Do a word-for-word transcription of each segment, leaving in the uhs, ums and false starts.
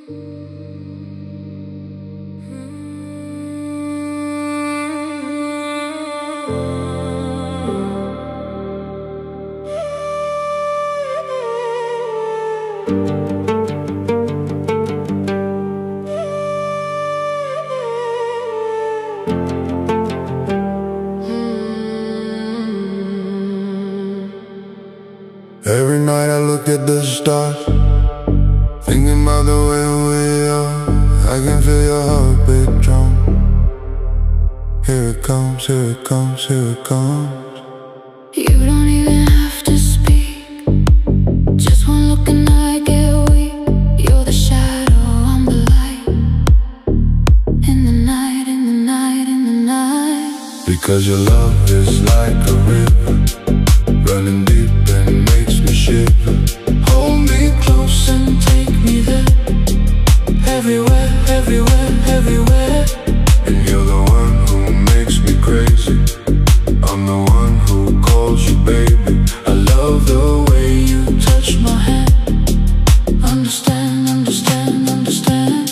Every night I look at the stars, thinking about the way we are. I can feel your heartbeat drum. Here it comes, here it comes, here it comes. You don't even have to speak. Just one look and I get weak. You're the shadow, I'm the light. In the night, in the night, in the night. Because your love is like a river, running deep and makes me shiver. Hold me close and take me there. Everywhere, everywhere, everywhere. And you're the one who makes me crazy. I'm the one who calls you baby. I love the way you touch my hand. Understand, understand, understand.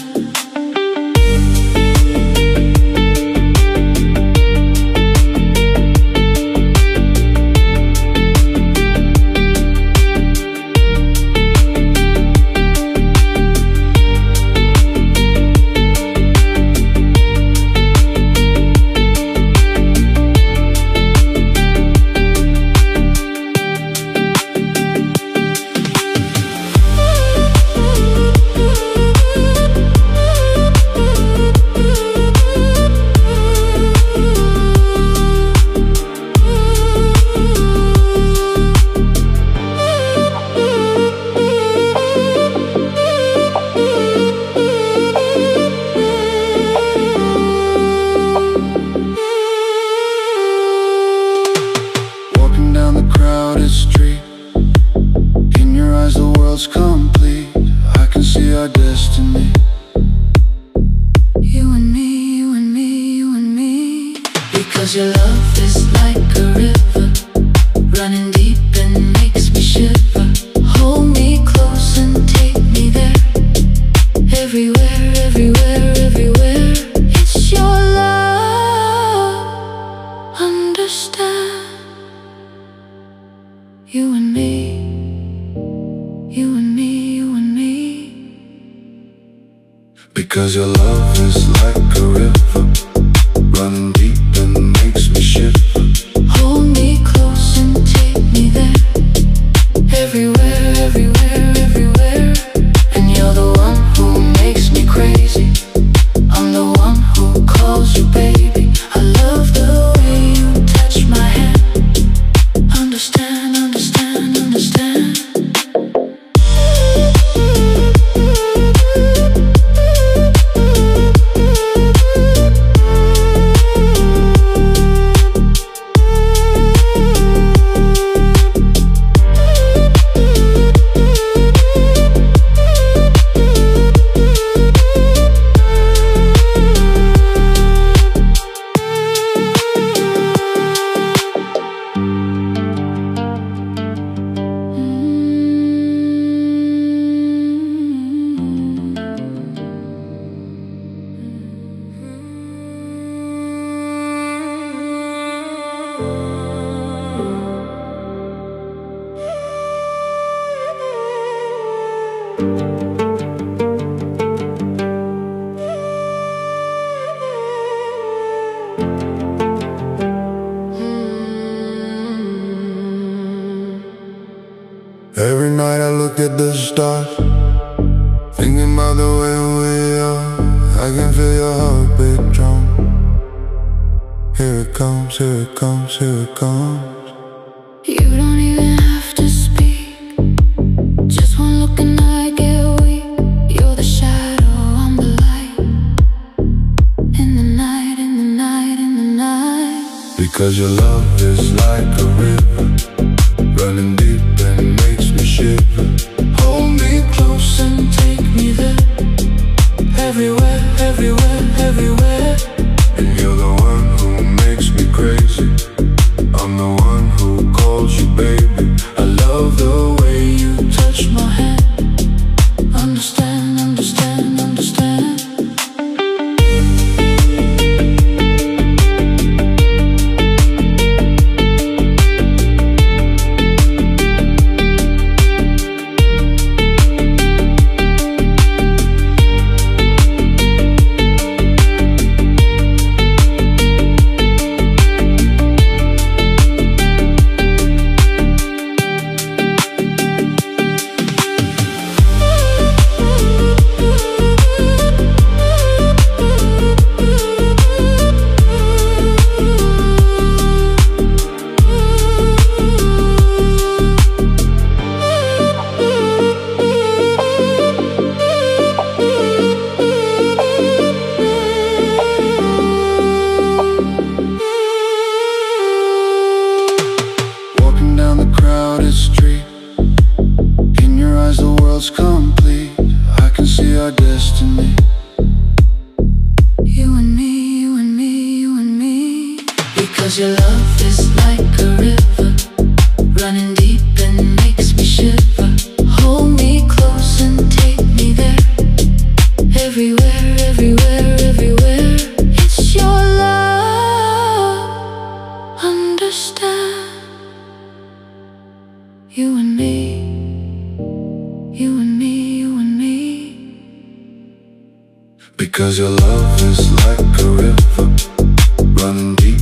Street, in your eyes the world's complete. I can see our destiny. You and me, you and me, you and me. Because your love is like a river, running deep and makes me shiver. Hold me close and take me there. Everywhere, everywhere, everywhere. It's your love. Understand. You and me, you and me, you and me. Because your love is like a river, running deep and makes me shiver. Hold me close and take me there. Everywhere, everywhere, everywhere. And you're the one who makes me crazy. I'm the one who calls you baby. I love the way you touch my hand. Understand, understand, understand. Every night I look at the stars, thinking about the way we are. I can feel your heartbeat drum. Here it comes, here it comes, here it comes. You don't even have to speak. Just one look and I get weak. You're the shadow, I'm the light. In the night, in the night, in the night. Because your love is like a river, running deep and makes me shiver. Hold me close and take me there. Everywhere, everywhere, everywhere. And you're the one who makes me crazy. I'm the one who calls you baby. I love the way you touch my hand. Understand, understand, You and me, you and me. Because your love is like a river running deep